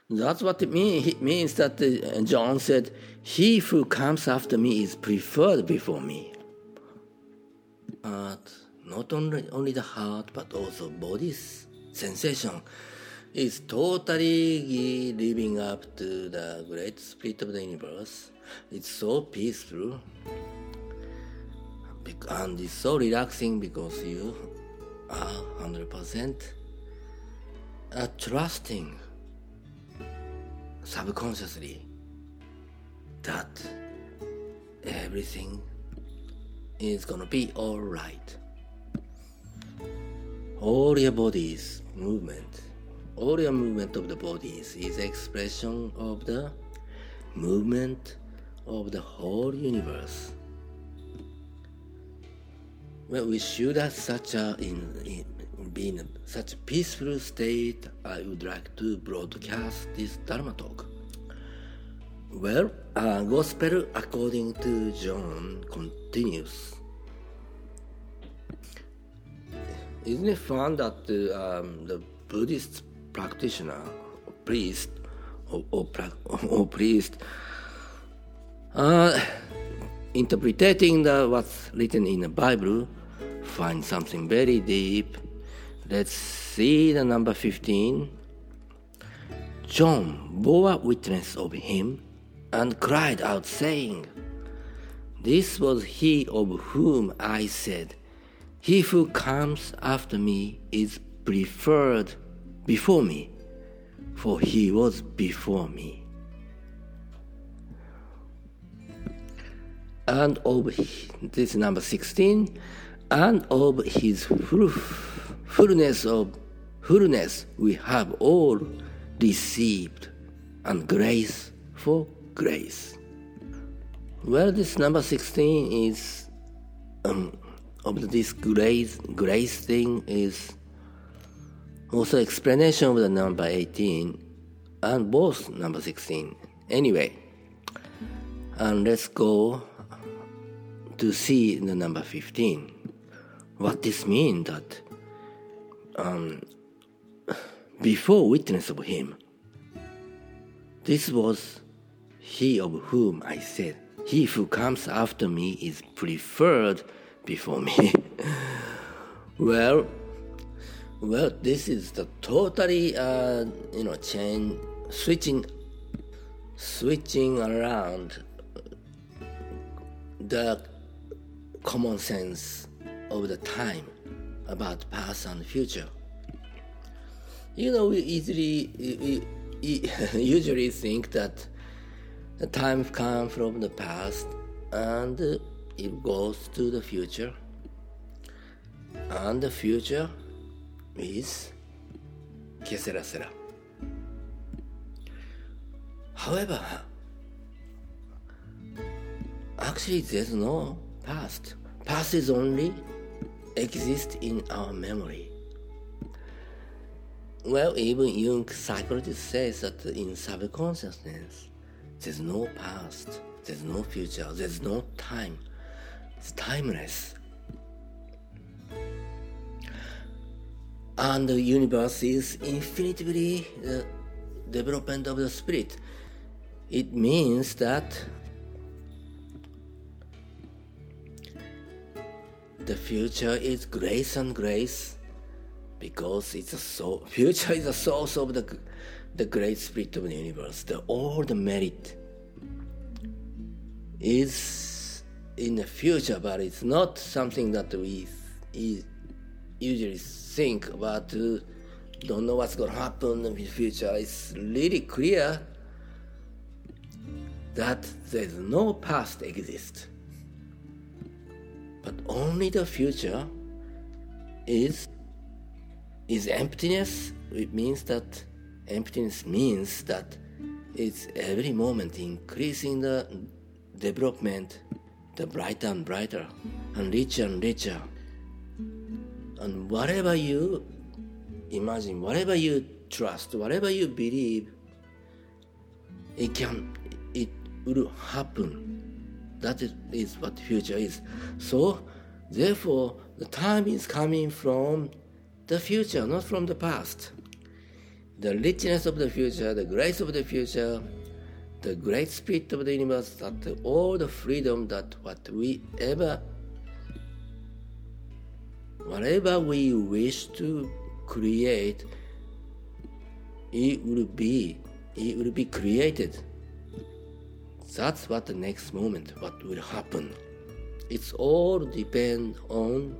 That's what it means. It means that John said, "He who comes after me is preferred before me." But not only the heart, but also body's sensation is totally living up to the great spirit of the universe. It's so peaceful and it's so relaxing because you are 100% trusting subconsciously that everything is gonna be alright. All your body's movement, all your movement of the bodies is expression of the movement of the whole universe. Well, we should have be in such a peaceful state. I would like to broadcast this Dharma talk. Well, Gospel according to John continues. Isn't it fun that the Buddhist practitioner, priest, or priest, interpreting what's written in the Bible, find something very deep. Let's see the number 15. John bore witness of him and cried out, saying, "This was he of whom I said, he who comes after me is preferred before me, for he was before me." And of this number 16, and of his fullness we have all received, and grace for grace. Well, this number 16 is of this grace thing is also explanation of the number 18 and both number 16. Anyway, and let's go to see the number 15. What this means that before witness of him, this was he of whom I said, he who comes after me is preferred before me. well, this is the totally change, switching around the common sense of the time about past and future. We usually think that the time comes from the past and it goes to the future, and the future is que sera sera. However, actually there's no past. Past is only exist in our memory. Well, even Jung psychologist says that in subconsciousness there's no past, there's no future, there's no time. It's timeless. And the universe is infinitely the development of the spirit. It means that the future is grace and grace, because future is the source of the great spirit of the universe. All the merit is in the future, but it's not something that we usually think about. Don't know what's going to happen in the future. It's really clear that there's no past exists, but only the future is emptiness. It means that emptiness means that it's every moment increasing the development, the brighter and brighter, and richer. And whatever you imagine, whatever you trust, whatever you believe, it will happen. That is what future is. So, therefore, the time is coming from the future, not from the past. the richness of the future, the grace of the future, the great spirit of the universe, that all the freedom that whatever we wish to create, it will be created. That's what the next moment, what will happen. It's all depend on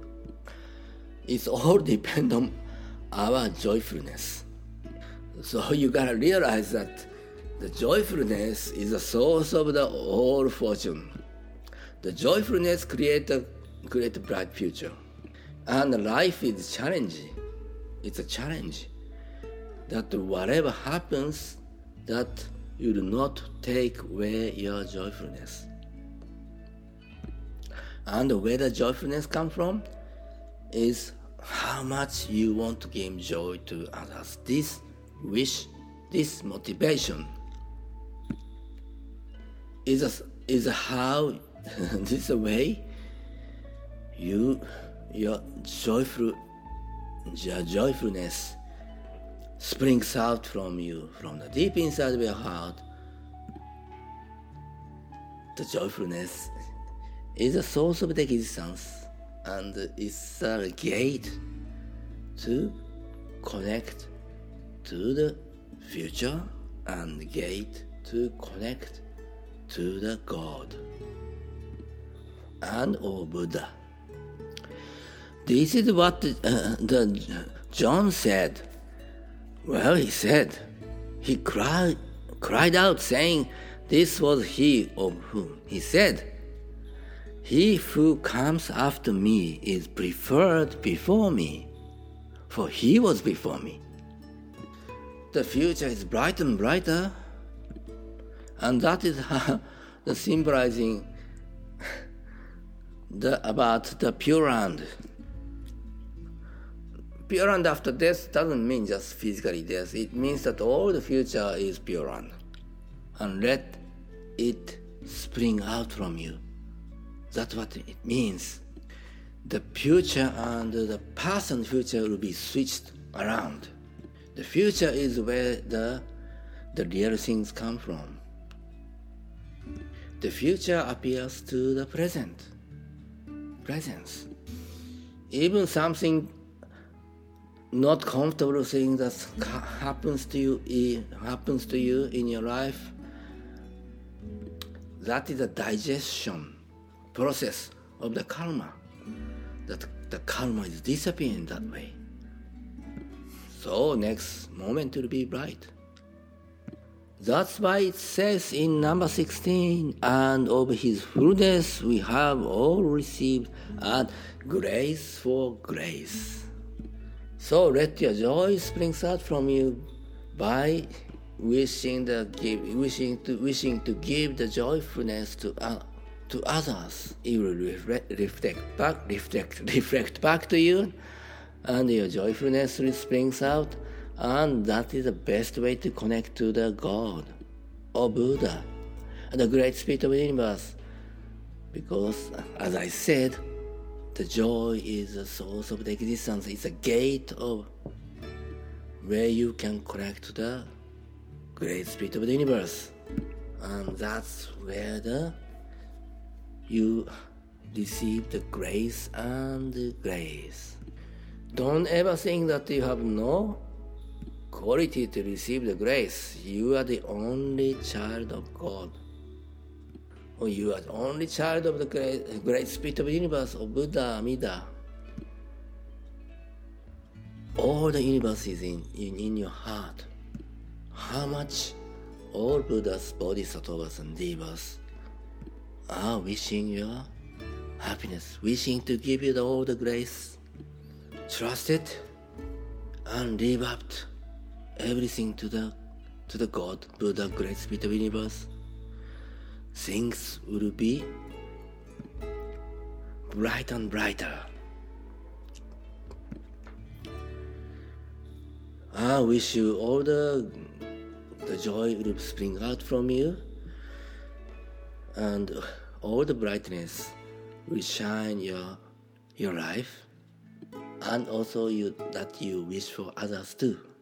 our joyfulness. So you gotta realize that the joyfulness is the source of the all fortune. The joyfulness create a bright future. And life is challenging. It's a challenge. That whatever happens, that you do not take away your joyfulness. And where the joyfulness comes from is how much you want to give joy to others. This wish, this motivation is how this is a way your joyfulness springs out from you, from the deep inside of your heart. The joyfulness is a source of the existence, and it's a gate to connect to the future and gate to connect to the God and or Buddha. This is what the John said. Well, he cried out, saying, this was he of whom he said, he who comes after me is preferred before me, for he was before me. The future is brighter and brighter, and that is the symbolizing about the Pure Land. Pure Land after death doesn't mean just physically death. It means that all the future is Pure Land. And let it spring out from you. That's what it means. The future and the past and future will be switched around. The future is where the real things come from. The future appears to the presence. Even something not comfortable thing that happens to you in your life, that is a digestion process of the karma. That the karma is disappearing that way. So next moment will be bright. That's why it says in number 16, and of his fullness we have all received, and grace for grace. So let your joy spring out from you by wishing to give the joyfulness to others. It will reflect back to you, and your joyfulness will spring out. And that is the best way to connect to the God or Buddha, the great spirit of the universe. Because, as I said, the joy is the source of the existence. It's a gate of where you can connect to the great spirit of the universe. And that's where you receive the grace and the grace. Don't ever think that you have no quality to receive the grace. You are the only child of God. Or you are the only child of the great spirit of the universe, of Buddha, Amida. All the universe is in your heart. How much all Buddhas, Bodhisattvas and Devas are wishing your happiness, wishing to give you all the grace. Trust it and live up everything to the God, Buddha, great spirit of the universe. Things will be bright and brighter. I wish you all the joy will spring out from you, and all the brightness will shine your life, and also that you wish for others too.